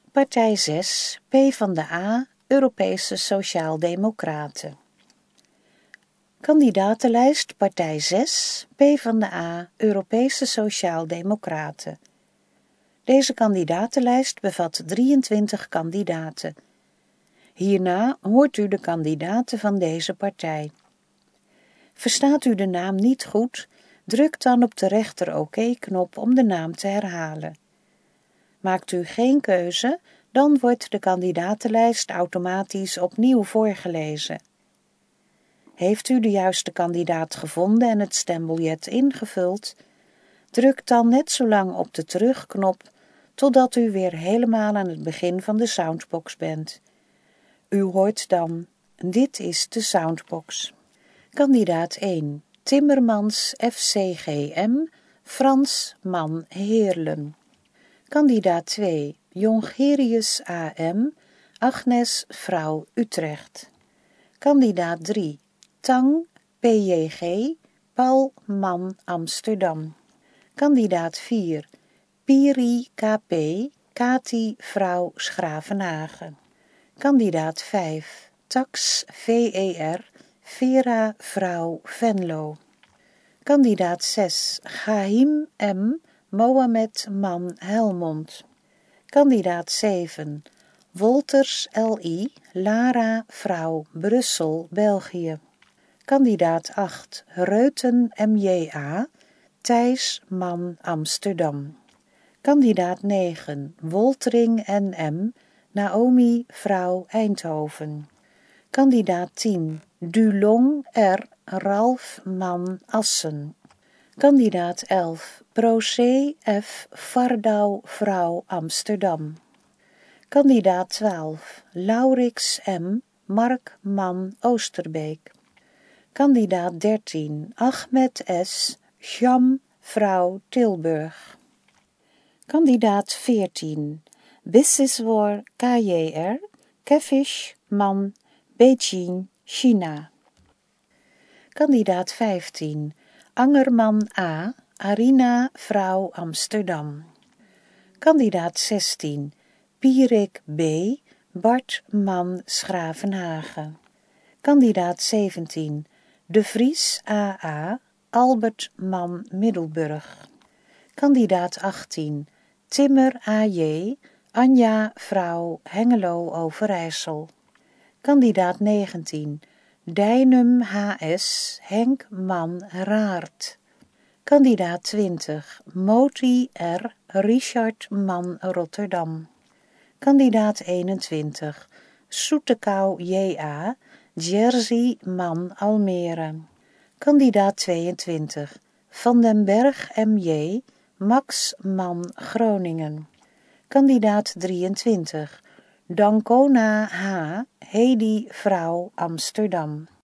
Partij 6, PvdA, Europese Sociaal-Democraten. Kandidatenlijst Partij 6, PvdA, Europese Sociaal-Democraten. Deze kandidatenlijst bevat 23 kandidaten. Hierna hoort u de kandidaten van deze partij. Verstaat u de naam niet goed, druk dan op de rechter OK-knop om de naam te herhalen. Maakt u geen keuze, dan wordt de kandidatenlijst automatisch opnieuw voorgelezen. Heeft u de juiste kandidaat gevonden en het stembiljet ingevuld? Druk dan net zo lang op de terugknop totdat u weer helemaal aan het begin van de soundbox bent. U hoort dan: dit is de soundbox. Kandidaat 1, Timmermans FCGM, Frans Man Heerlen. Kandidaat 2, Jongerius AM, Agnes Vrouw Utrecht. Kandidaat 3, Tang PJG, Paul Man Amsterdam. Kandidaat 4, Piri KP, Kati Vrouw Schravenhagen. Kandidaat 5, Tax VER, Vera Vrouw Venlo. Kandidaat 6, Gahim M, Mohamed Man Helmond. Kandidaat 7, Wolters LI, Lara Vrouw Brussel, België. Kandidaat 8, Reuten MJA, Thijs Man Amsterdam. Kandidaat 9, Woltering NM, Naomi Vrouw Eindhoven. Kandidaat 10, Dulong R, Ralf Man Assen. Kandidaat 11, Procé F, Vardouw Vrouw Amsterdam. Kandidaat 12, Laurix M, Mark Man Oosterbeek. Kandidaat 13, Ahmed S, Sham Vrouw Tilburg. Kandidaat 14, Bisiswar KJR, Kefish Man Beijing, China. Kandidaat 15, Angerman A, Arina Vrouw Amsterdam. Kandidaat 16, Pierik B, Bart Man Schravenhagen. Kandidaat 17, De Vries AA, Albert Man Middelburg. Kandidaat 18, Timmer AJ, Anja Vrouw Hengelo Overijssel. Kandidaat 19, Deinum HS, Henk Man Raart. Kandidaat 20, Moti R, Richard Man Rotterdam. Kandidaat 21, Soetekau JA, Jerzy Man Almere. Kandidaat 22, Van den Berg MJ, Max Man Groningen. Kandidaat 23, Dancona H, Hedy Vrouw Amsterdam.